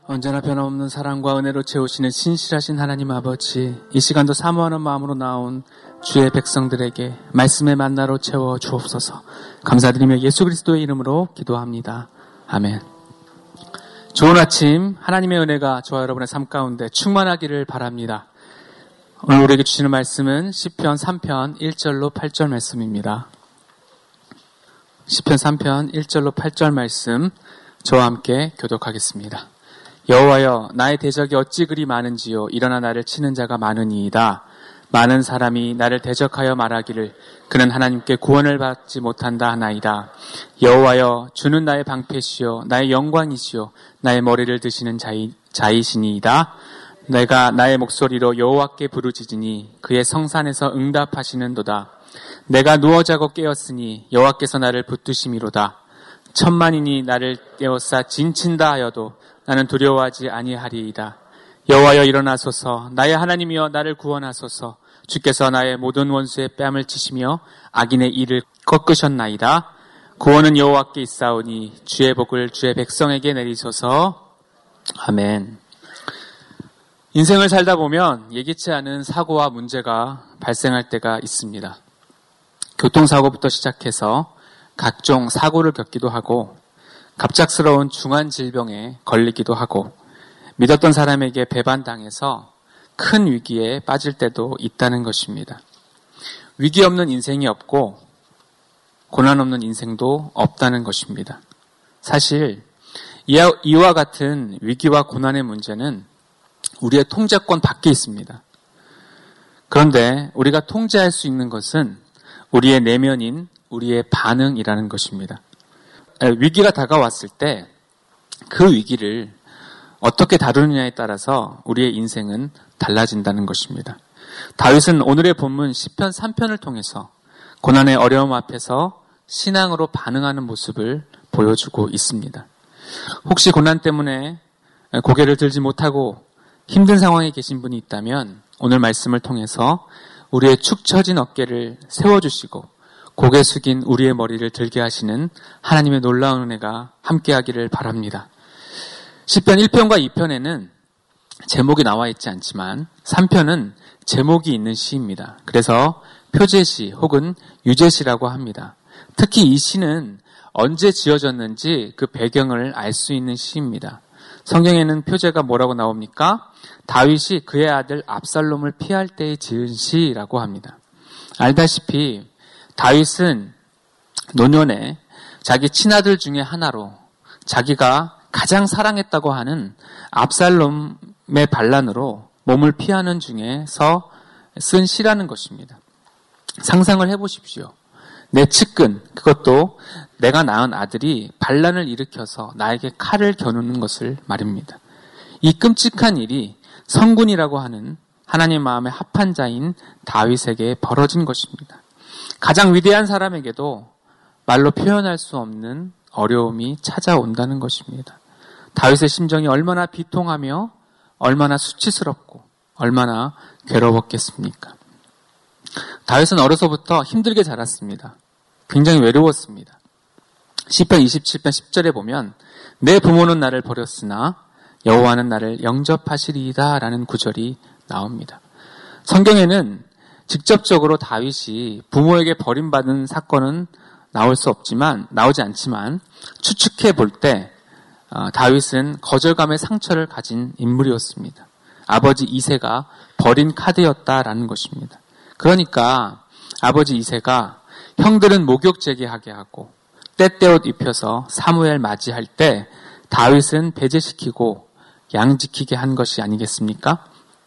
언제나 변함없는 사랑과 은혜로 채우시는 신실하신 하나님 아버지, 이 시간도 사모하는 마음으로 나온 주의 백성들에게 말씀의 만나로 채워 주옵소서. 감사드리며 예수 그리스도의 이름으로 기도합니다. 아멘. 좋은 아침, 하나님의 은혜가 저와 여러분의 삶 가운데 충만하기를 바랍니다. 오늘 우리에게 주시는 말씀은 시편 3편 1절로 8절 말씀입니다. 시편 3편 1절로 8절 말씀 저와 함께 교독하겠습니다. 여호와여, 나의 대적이 어찌 그리 많은지요. 일어나 나를 치는 자가 많으니이다. 많은 사람이 나를 대적하여 말하기를 그는 하나님께 구원을 받지 못한다 하나이다. 여호와여, 주는 나의 방패시요 나의 영광이시요 나의 머리를 드시는 자이시니이다. 내가 나의 목소리로 여호와께 부르짖으니 그의 성산에서 응답하시는도다. 내가 누워 자고 깨었으니 여호와께서 나를 붙드심이로다. 천만인이 나를 떼어싸 진친다 하여도 나는 두려워하지 아니하리이다. 여호와여, 일어나소서. 나의 하나님이여, 나를 구원하소서. 주께서 나의 모든 원수의 뺨을 치시며 악인의 이를 꺾으셨나이다. 구원은 여호와께 있사오니 주의 복을 주의 백성에게 내리소서. 아멘. 인생을 살다 보면 예기치 않은 사고와 문제가 발생할 때가 있습니다. 교통사고부터 시작해서 각종 사고를 겪기도 하고 갑작스러운 중한 질병에 걸리기도 하고 믿었던 사람에게 배반당해서 큰 위기에 빠질 때도 있다는 것입니다. 위기 없는 인생이 없고 고난 없는 인생도 없다는 것입니다. 사실 이와 같은 위기와 고난의 문제는 우리의 통제권 밖에 있습니다. 그런데 우리가 통제할 수 있는 것은 우리의 내면인 우리의 반응이라는 것입니다. 위기가 다가왔을 때 그 위기를 어떻게 다루느냐에 따라서 우리의 인생은 달라진다는 것입니다. 다윗은 오늘의 본문 시편 3편을 통해서 고난의 어려움 앞에서 신앙으로 반응하는 모습을 보여주고 있습니다. 혹시 고난 때문에 고개를 들지 못하고 힘든 상황에 계신 분이 있다면 오늘 말씀을 통해서 우리의 축 처진 어깨를 세워주시고 고개 숙인 우리의 머리를 들게 하시는 하나님의 놀라운 은혜가 함께하기를 바랍니다. 시편 1편과 2편에는 제목이 나와 있지 않지만 3편은 제목이 있는 시입니다. 그래서 표제시 혹은 유제시라고 합니다. 특히 이 시는 언제 지어졌는지 그 배경을 알 수 있는 시입니다. 성경에는 표제가 뭐라고 나옵니까? 다윗이 그의 아들 압살롬을 피할 때에 지은 시라고 합니다. 알다시피 다윗은 노년에 자기 친아들 중에 하나로 자기가 가장 사랑했다고 하는 압살롬의 반란으로 몸을 피하는 중에서 쓴 시라는 것입니다. 상상을 해보십시오. 내 측근, 그것도 내가 낳은 아들이 반란을 일으켜서 나에게 칼을 겨누는 것을 말입니다. 이 끔찍한 일이 성군이라고 하는 하나님 마음에 합한 자인 다윗에게 벌어진 것입니다. 가장 위대한 사람에게도 말로 표현할 수 없는 어려움이 찾아온다는 것입니다. 다윗의 심정이 얼마나 비통하며 얼마나 수치스럽고 얼마나 괴로웠겠습니까? 다윗은 어려서부터 힘들게 자랐습니다. 굉장히 외로웠습니다. 시편 27편 10절에 보면 내 부모는 나를 버렸으나 여호와는 나를 영접하시리이다 라는 구절이 나옵니다. 성경에는 직접적으로 다윗이 부모에게 버림받은 사건은 나오지 않지만 추측해 볼 때 다윗은 거절감의 상처를 가진 인물이었습니다. 아버지 이새가 버린 카드였다라는 것입니다. 그러니까 아버지 이새가 형들은 목욕 제기하게 하고 때때옷 입혀서 사무엘 맞이할 때 다윗은 배제시키고 양지키게 한 것이 아니겠습니까?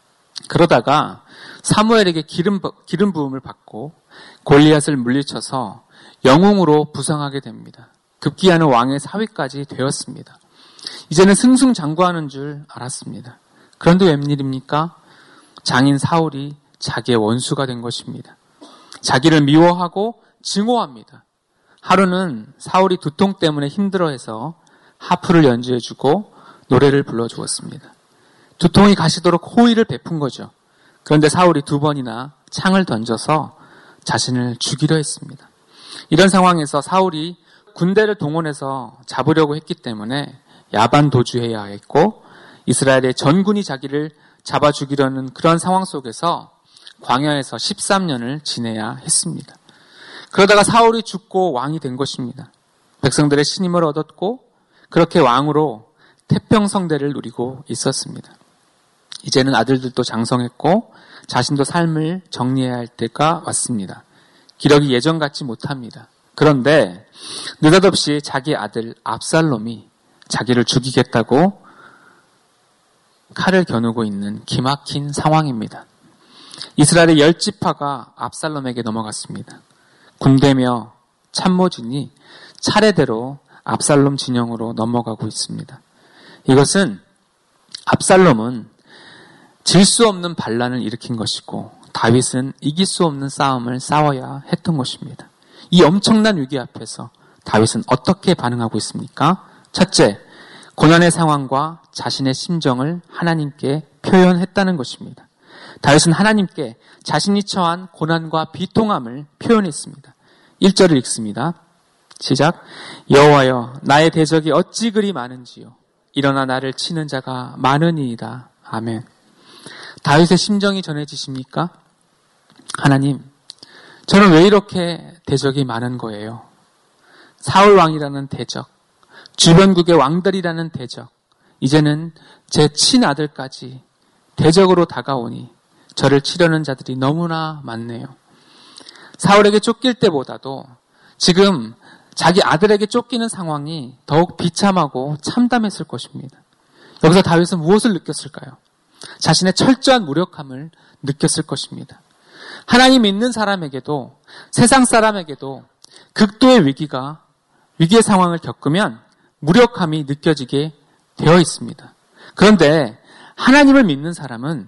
그러다가 사무엘에게 기름 부음을 받고 골리앗을 물리쳐서 영웅으로 부상하게 됩니다. 급기야는 왕의 사위까지 되었습니다. 이제는 승승장구하는 줄 알았습니다. 그런데 웬일입니까? 장인 사울이 자기의 원수가 된 것입니다. 자기를 미워하고 증오합니다. 하루는 사울이 두통 때문에 힘들어해서 하프를 연주해주고 노래를 불러주었습니다. 두통이 가시도록 호의를 베푼 거죠. 그런데 사울이 2번이나 창을 던져서 자신을 죽이려 했습니다. 이런 상황에서 사울이 군대를 동원해서 잡으려고 했기 때문에 야반 도주해야 했고 이스라엘의 전군이 자기를 잡아 죽이려는 그런 상황 속에서 광야에서 13년을 지내야 했습니다. 그러다가 사울이 죽고 왕이 된 것입니다. 백성들의 신임을 얻었고 그렇게 왕으로 태평성대를 누리고 있었습니다. 이제는 아들들도 장성했고 자신도 삶을 정리해야 할 때가 왔습니다. 기력이 예전 같지 못합니다. 그런데 느닷없이 자기 아들 압살롬이 자기를 죽이겠다고 칼을 겨누고 있는 기막힌 상황입니다. 이스라엘의 10지파가 압살롬에게 넘어갔습니다. 군대며 참모진이 차례대로 압살롬 진영으로 넘어가고 있습니다. 이것은 압살롬은 질 수 없는 반란을 일으킨 것이고 다윗은 이길 수 없는 싸움을 싸워야 했던 것입니다. 이 엄청난 위기 앞에서 다윗은 어떻게 반응하고 있습니까? 첫째, 고난의 상황과 자신의 심정을 하나님께 표현했다는 것입니다. 다윗은 하나님께 자신이 처한 고난과 비통함을 표현했습니다. 1절을 읽습니다. 시작. 여호와여 나의 대적이 어찌 그리 많은지요. 일어나 나를 치는 자가 많으니이다. 아멘. 다윗의 심정이 전해지십니까? 하나님, 저는 왜 이렇게 대적이 많은 거예요? 사울 왕이라는 대적, 주변국의 왕들이라는 대적, 이제는 제 친아들까지 대적으로 다가오니 저를 치려는 자들이 너무나 많네요. 사울에게 쫓길 때보다도 지금 자기 아들에게 쫓기는 상황이 더욱 비참하고 참담했을 것입니다. 여기서 다윗은 무엇을 느꼈을까요? 자신의 철저한 무력함을 느꼈을 것입니다. 하나님 믿는 사람에게도 세상 사람에게도 극도의 위기의 상황을 겪으면 무력함이 느껴지게 되어 있습니다. 그런데 하나님을 믿는 사람은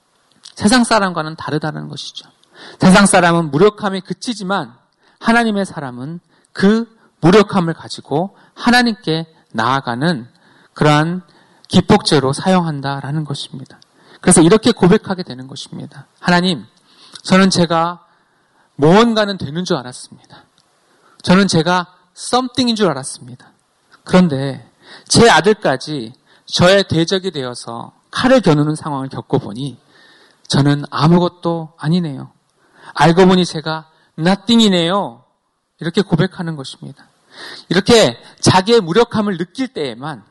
세상 사람과는 다르다는 것이죠. 세상 사람은 무력함에 그치지만 하나님의 사람은 그 무력함을 가지고 하나님께 나아가는 그러한 기폭제로 사용한다라는 것입니다. 그래서 이렇게 고백하게 되는 것입니다. 하나님, 저는 제가 무언가는 되는 줄 알았습니다. 저는 제가 something인 줄 알았습니다. 그런데 제 아들까지 저의 대적이 되어서 칼을 겨누는 상황을 겪어보니 저는 아무것도 아니네요. 알고 보니 제가 nothing이네요. 이렇게 고백하는 것입니다. 이렇게 자기의 무력함을 느낄 때에만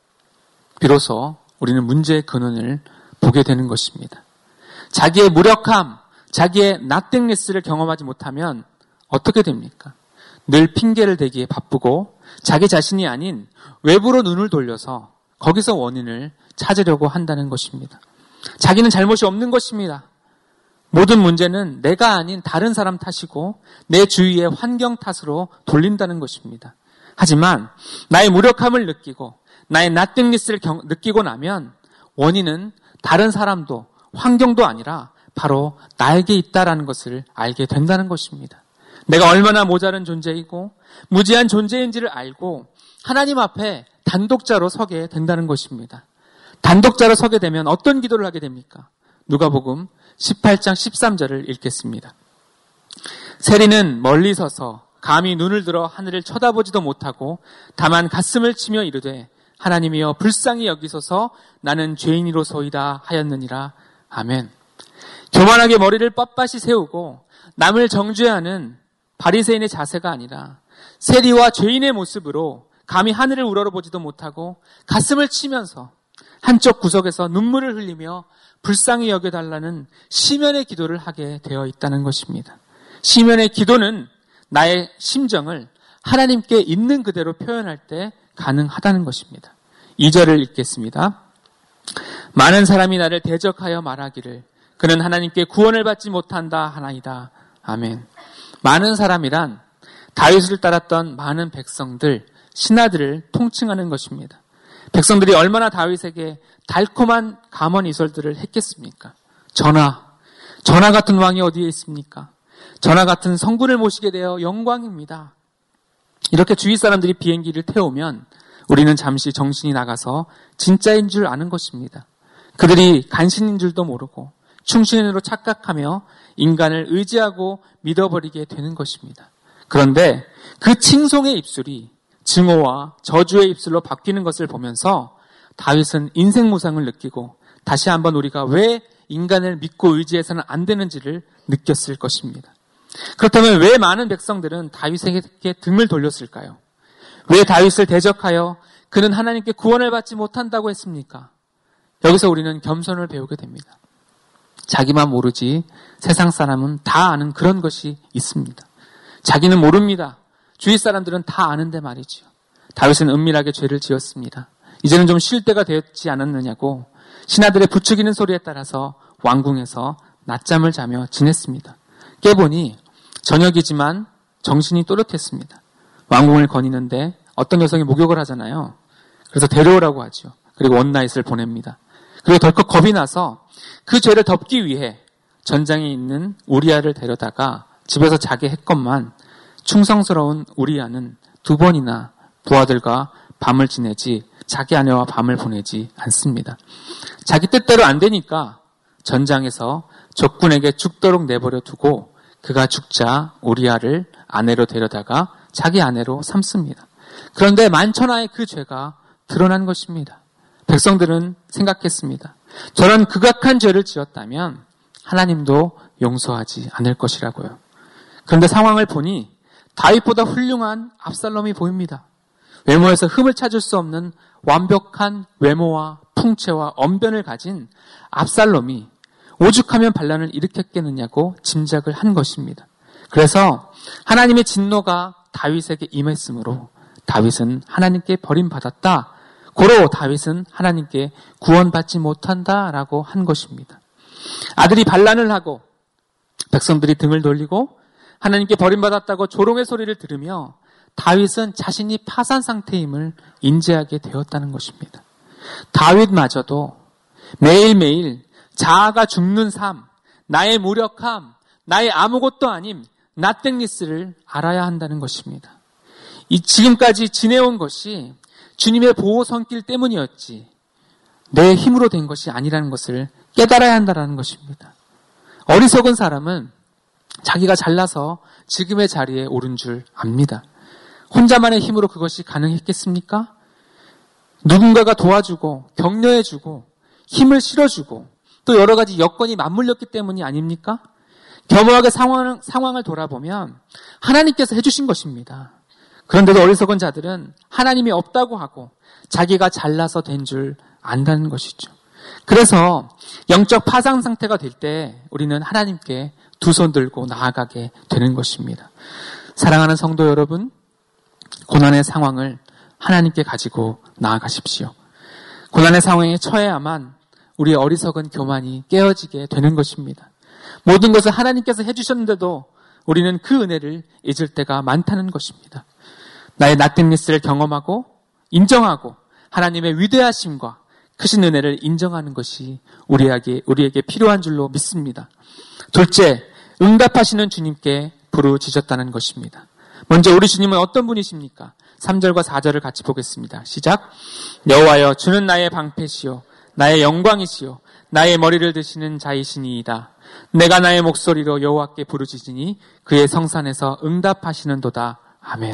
비로소 우리는 문제의 근원을 보게 되는 것입니다. 자기의 무력함, 자기의 nothingness를 경험하지 못하면 어떻게 됩니까? 늘 핑계를 대기에 바쁘고 자기 자신이 아닌 외부로 눈을 돌려서 거기서 원인을 찾으려고 한다는 것입니다. 자기는 잘못이 없는 것입니다. 모든 문제는 내가 아닌 다른 사람 탓이고 내 주위의 환경 탓으로 돌린다는 것입니다. 하지만 나의 무력함을 느끼고 나의 nothingness를 느끼고 나면 원인은 다른 사람도 환경도 아니라 바로 나에게 있다라는 것을 알게 된다는 것입니다. 내가 얼마나 모자른 존재이고 무지한 존재인지를 알고 하나님 앞에 단독자로 서게 된다는 것입니다. 단독자로 서게 되면 어떤 기도를 하게 됩니까? 누가복음 18장 13절을 읽겠습니다. 세리는 멀리 서서 감히 눈을 들어 하늘을 쳐다보지도 못하고 다만 가슴을 치며 이르되 하나님이여 불쌍히 여기소서 나는 죄인이로소이다 하였느니라. 아멘. 교만하게 머리를 빳빳이 세우고 남을 정죄하는 바리새인의 자세가 아니라 세리와 죄인의 모습으로 감히 하늘을 우러러보지도 못하고 가슴을 치면서 한쪽 구석에서 눈물을 흘리며 불쌍히 여겨달라는 시면의 기도를 하게 되어 있다는 것입니다. 시면의 기도는 나의 심정을 하나님께 있는 그대로 표현할 때 가능하다는 것입니다. 2절을 읽겠습니다. 많은 사람이 나를 대적하여 말하기를 그는 하나님께 구원을 받지 못한다 하나이다. 아멘. 많은 사람이란 다윗을 따랐던 많은 백성들, 신하들을 통칭하는 것입니다. 백성들이 얼마나 다윗에게 달콤한 감언이설들을 했겠습니까? 전하 같은 왕이 어디에 있습니까? 전하 같은 성군을 모시게 되어 영광입니다. 이렇게 주위 사람들이 비행기를 태우면 우리는 잠시 정신이 나가서 진짜인 줄 아는 것입니다. 그들이 간신인 줄도 모르고 충신으로 착각하며 인간을 의지하고 믿어버리게 되는 것입니다. 그런데 그 칭송의 입술이 증오와 저주의 입술로 바뀌는 것을 보면서 다윗은 인생 무상을 느끼고 다시 한번 우리가 왜 인간을 믿고 의지해서는 안 되는지를 느꼈을 것입니다. 그렇다면 왜 많은 백성들은 다윗에게 등을 돌렸을까요? 왜 다윗을 대적하여 그는 하나님께 구원을 받지 못한다고 했습니까? 여기서 우리는 겸손을 배우게 됩니다. 자기만 모르지 세상 사람은 다 아는 그런 것이 있습니다. 자기는 모릅니다. 주위 사람들은 다 아는데 말이지요. 다윗은 은밀하게 죄를 지었습니다. 이제는 좀 쉴 때가 되었지 않았느냐고 신하들의 부추기는 소리에 따라서 왕궁에서 낮잠을 자며 지냈습니다. 깨보니 저녁이지만 정신이 또렷했습니다. 왕궁을 거니는데 어떤 여성이 목욕을 하잖아요. 그래서 데려오라고 하죠. 그리고 원나잇을 보냅니다. 그리고 덜컥 겁이 나서 그 죄를 덮기 위해 전장에 있는 우리아를 데려다가 집에서 자게 했건만 충성스러운 우리아는 2번이나 부하들과 밤을 지내지 자기 아내와 밤을 보내지 않습니다. 자기 뜻대로 안 되니까 전장에서 적군에게 죽도록 내버려 두고 그가 죽자 우리아를 아내로 데려다가 자기 아내로 삼습니다. 그런데 만천하의 그 죄가 드러난 것입니다. 백성들은 생각했습니다. 저런 극악한 죄를 지었다면 하나님도 용서하지 않을 것이라고요. 그런데 상황을 보니 다윗보다 훌륭한 압살롬이 보입니다. 외모에서 흠을 찾을 수 없는 완벽한 외모와 풍채와 언변을 가진 압살롬이 오죽하면 반란을 일으켰겠느냐고 짐작을 한 것입니다. 그래서 하나님의 진노가 다윗에게 임했으므로 다윗은 하나님께 버림받았다. 고로 다윗은 하나님께 구원받지 못한다라고 한 것입니다. 아들이 반란을 하고 백성들이 등을 돌리고 하나님께 버림받았다고 조롱의 소리를 들으며 다윗은 자신이 파산 상태임을 인지하게 되었다는 것입니다. 다윗마저도 매일매일 자아가 죽는 삶, 나의 무력함, 나의 아무것도 아님 나땡리스를 알아야 한다는 것입니다. 지금까지 지내온 것이 주님의 보호 손길 때문이었지 내 힘으로 된 것이 아니라는 것을 깨달아야 한다는 것입니다. 어리석은 사람은 자기가 잘나서 지금의 자리에 오른 줄 압니다. 혼자만의 힘으로 그것이 가능했겠습니까? 누군가가 도와주고 격려해주고 힘을 실어주고 또 여러 가지 여건이 맞물렸기 때문이 아닙니까? 겸허하게 상황을 돌아보면 하나님께서 해주신 것입니다. 그런데도 어리석은 자들은 하나님이 없다고 하고 자기가 잘나서 된 줄 안다는 것이죠. 그래서 영적 파상 상태가 될 때 우리는 하나님께 두 손 들고 나아가게 되는 것입니다. 사랑하는 성도 여러분, 고난의 상황을 하나님께 가지고 나아가십시오. 고난의 상황에 처해야만 우리의 어리석은 교만이 깨어지게 되는 것입니다. 모든 것을 하나님께서 해주셨는데도 우리는 그 은혜를 잊을 때가 많다는 것입니다. 나의 나띵리스를 경험하고 인정하고 하나님의 위대하심과 크신 은혜를 인정하는 것이 우리에게 필요한 줄로 믿습니다. 둘째, 응답하시는 주님께 부르짖었다는 것입니다. 먼저 우리 주님은 어떤 분이십니까? 3절과 4절을 같이 보겠습니다. 시작. 여호와여, 주는 나의 방패시요 나의 영광이시요 나의 머리를 드시는 자이시니이다. 내가 나의 목소리로 여호와께 부르짖으니 그의 성산에서 응답하시는도다. 아멘.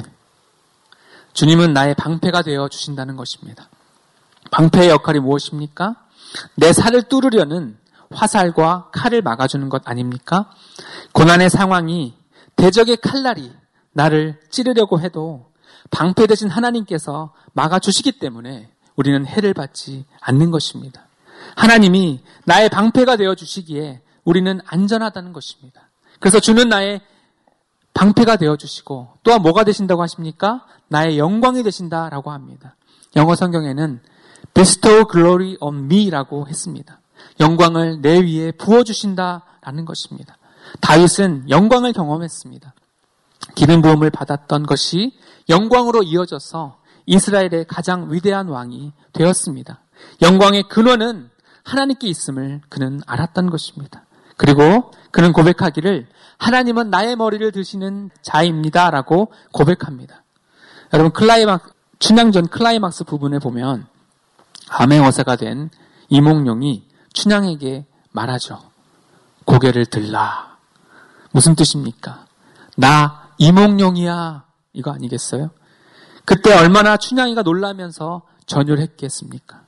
주님은 나의 방패가 되어 주신다는 것입니다. 방패의 역할이 무엇입니까? 내 살을 뚫으려는 화살과 칼을 막아주는 것 아닙니까? 고난의 상황이 대적의 칼날이 나를 찌르려고 해도 방패 대신 하나님께서 막아주시기 때문에 우리는 해를 받지 않는 것입니다. 하나님이 나의 방패가 되어주시기에 우리는 안전하다는 것입니다. 그래서 주는 나의 방패가 되어주시고 또한 뭐가 되신다고 하십니까? 나의 영광이 되신다라고 합니다. 영어 성경에는 bestow glory on me라고 했습니다. 영광을 내 위에 부어주신다라는 것입니다. 다윗은 영광을 경험했습니다. 기름 부음을 받았던 것이 영광으로 이어져서 이스라엘의 가장 위대한 왕이 되었습니다. 영광의 근원은 하나님께 있음을 그는 알았던 것입니다. 그리고 그는 고백하기를 하나님은 나의 머리를 드시는 자입니다라고 고백합니다. 여러분 춘향전 클라이막스 부분에 보면 암행어사가 된 이몽룡이 춘향에게 말하죠. 고개를 들라. 무슨 뜻입니까? 나 이몽룡이야. 이거 아니겠어요? 그때 얼마나 춘향이가 놀라면서 전율했겠습니까?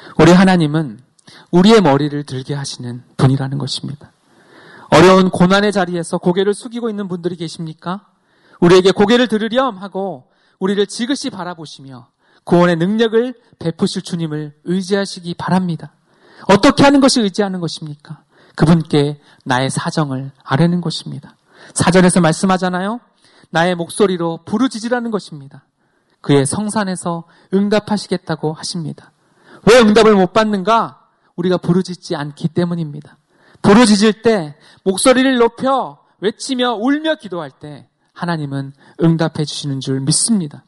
우리 하나님은 우리의 머리를 들게 하시는 분이라는 것입니다. 어려운 고난의 자리에서 고개를 숙이고 있는 분들이 계십니까? 우리에게 고개를 들으렴 하고 우리를 지그시 바라보시며 구원의 능력을 베푸실 주님을 의지하시기 바랍니다. 어떻게 하는 것이 의지하는 것입니까? 그분께 나의 사정을 아뢰는 것입니다. 사전에서 말씀하잖아요. 나의 목소리로 부르짖으라는 것입니다. 그의 성산에서 응답하시겠다고 하십니다. 왜 응답을 못 받는가? 우리가 부르짖지 않기 때문입니다. 부르짖을 때 목소리를 높여 외치며 울며 기도할 때 하나님은 응답해 주시는 줄 믿습니다.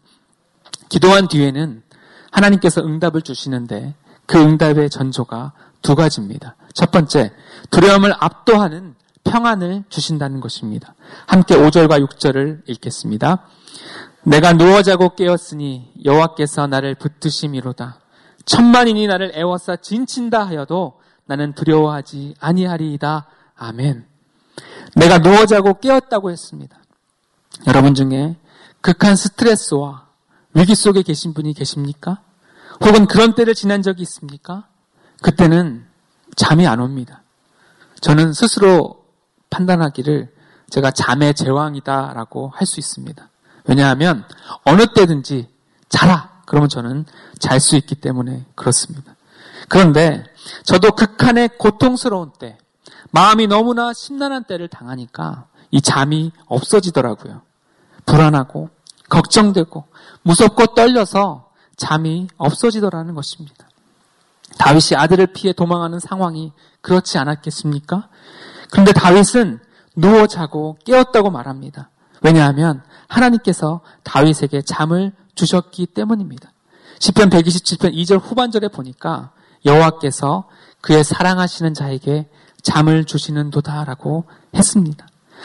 기도한 뒤에는 하나님께서 응답을 주시는데 그 응답의 전조가 두 가지입니다. 첫 번째, 두려움을 압도하는 평안을 주신다는 것입니다. 함께 5절과 6절을 읽겠습니다. 내가 누워 자고 깨었으니 여호와께서 나를 붙드심이로다. 천만인이 나를 애워싸 진친다 하여도 나는 두려워하지 아니하리이다. 아멘. 내가 누워 자고 깨었다고 했습니다. 여러분 중에 극한 스트레스와 위기 속에 계신 분이 계십니까? 혹은 그런 때를 지난 적이 있습니까? 그때는 잠이 안 옵니다. 저는 스스로 판단하기를 제가 잠의 제왕이다라고 할 수 있습니다. 왜냐하면 어느 때든지 자라 그러면 저는 잘 수 있기 때문에 그렇습니다. 그런데 저도 극한의 고통스러운 때, 마음이 너무나 심란한 때를 당하니까 이 잠이 없어지더라고요. 불안하고 걱정되고 무섭고 떨려서 잠이 없어지더라는 것입니다. 다윗이 아들을 피해 도망하는 상황이 그렇지 않았겠습니까? 그런데 다윗은 누워 자고 깨었다고 말합니다. 왜냐하면 하나님께서 다윗에게 잠을 주셨기 때문입니다. 시편 127편 2절 후반절에 보니까 여호와께서 그의 사랑하시는 자에게 잠을 주시는도다라고 했습니다.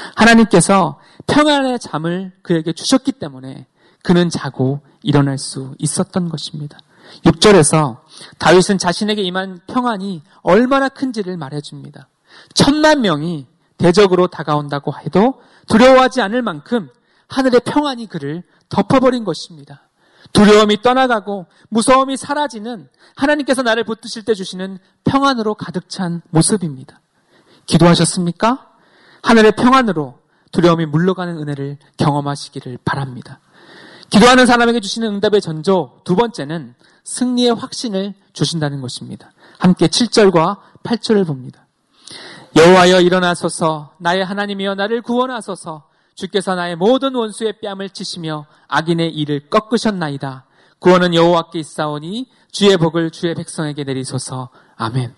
하나님께서 평안의 잠을 그에게 주셨기 때문에 그는 자고 일어날 수 있었던 것입니다. 6절에서 다윗은 자신에게 임한 평안이 얼마나 큰지를 말해줍니다. 10,000명이 대적으로 다가온다고 해도 두려워하지 않을 만큼 하늘의 평안이 그를 덮어버린 것입니다. 두려움이 떠나가고 무서움이 사라지는 하나님께서 나를 붙드실 때 주시는 평안으로 가득 찬 모습입니다. 기도하셨습니까? 하늘의 평안으로 두려움이 물러가는 은혜를 경험하시기를 바랍니다. 기도하는 사람에게 주시는 응답의 전조 두 번째는 승리의 확신을 주신다는 것입니다. 함께 7절과 8절을 봅니다. 여호와여 일어나소서 나의 하나님이여 나를 구원하소서 주께서 나의 모든 원수의 뺨을 치시며 악인의 일을 꺾으셨나이다. 구원은 여호와께 있사오니 주의 복을 주의 백성에게 내리소서. 아멘.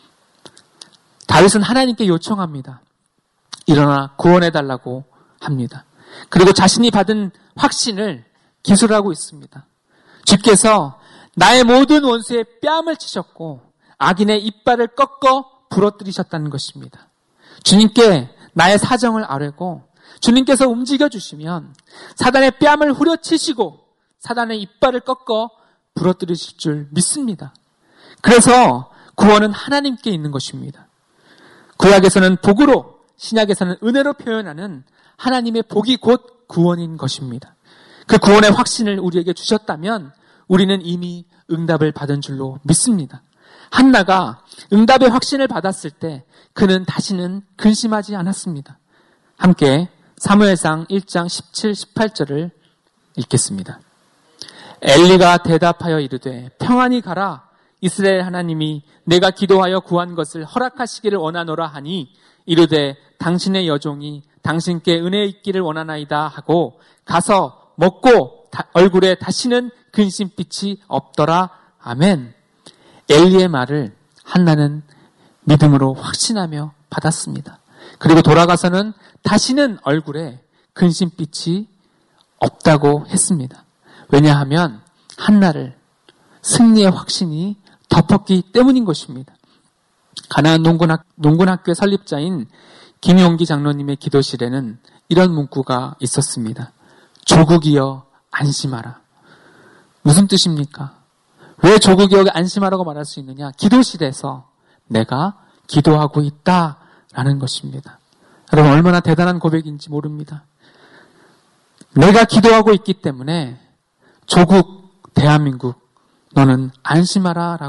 다윗은 하나님께 요청합니다. 일어나 구원해달라고 합니다. 그리고 자신이 받은 확신을 기술하고 있습니다. 주께서 나의 모든 원수의 뺨을 치셨고 악인의 이빨을 꺾어 부러뜨리셨다는 것입니다. 주님께 나의 사정을 아뢰고 주님께서 움직여주시면 사단의 뺨을 후려치시고 사단의 이빨을 꺾어 부러뜨리실 줄 믿습니다. 그래서 구원은 하나님께 있는 것입니다. 구약에서는 복으로, 신약에서는 은혜로 표현하는 하나님의 복이 곧 구원인 것입니다. 그 구원의 확신을 우리에게 주셨다면 우리는 이미 응답을 받은 줄로 믿습니다. 한나가 응답의 확신을 받았을 때 그는 다시는 근심하지 않았습니다. 함께 사무엘상 1장 17, 18절을 읽겠습니다. 엘리가 대답하여 이르되 평안히 가라. 이스라엘 하나님이 내가 기도하여 구한 것을 허락하시기를 원하노라 하니 이르되 당신의 여종이 당신께 은혜 있기를 원하나이다 하고 가서 먹고 얼굴에 다시는 근심빛이 없더라. 아멘. 엘리의 말을 한나는 믿음으로 확신하며 받았습니다. 그리고 돌아가서는 다시는 얼굴에 근심빛이 없다고 했습니다. 왜냐하면 한나를 승리의 확신이 덮었기 때문인 것입니다. 가나안 농군학교 설립자인 김용기 장로님의 기도실에는 이런 문구가 있었습니다. 조국이여 안심하라. 무슨 뜻입니까? 왜 조국이여 안심하라고 말할 수 있느냐? 기도실에서 내가 기도하고 있다라는 것입니다. 여러분 얼마나 대단한 고백인지 모릅니다. 내가 기도하고 있기 때문에 조국, 대한민국 너는 안심하라 라고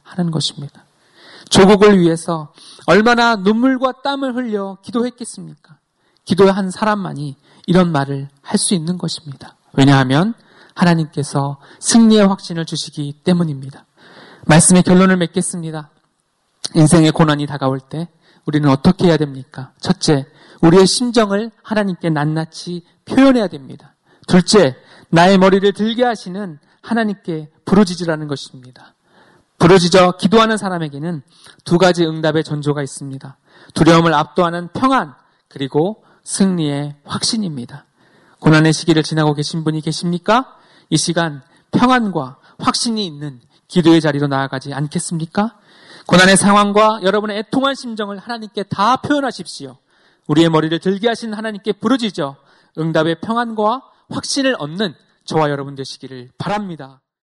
하는 것입니다. 조국을 위해서 얼마나 눈물과 땀을 흘려 기도했겠습니까? 기도한 사람만이 이런 말을 할 수 있는 것입니다. 왜냐하면 하나님께서 승리의 확신을 주시기 때문입니다. 말씀의 결론을 맺겠습니다. 인생의 고난이 다가올 때 우리는 어떻게 해야 됩니까? 첫째, 우리의 심정을 하나님께 낱낱이 표현해야 됩니다. 둘째, 나의 머리를 들게 하시는 하나님께 부르짖으라는 것입니다. 부르짖어 기도하는 사람에게는 두 가지 응답의 전조가 있습니다. 두려움을 압도하는 평안, 그리고 승리의 확신입니다. 고난의 시기를 지나고 계신 분이 계십니까? 이 시간 평안과 확신이 있는 기도의 자리로 나아가지 않겠습니까? 고난의 상황과 여러분의 애통한 심정을 하나님께 다 표현하십시오. 우리의 머리를 들게 하신 하나님께 부르짖어 응답의 평안과 확신을 얻는 저와 여러분 되시기를 바랍니다.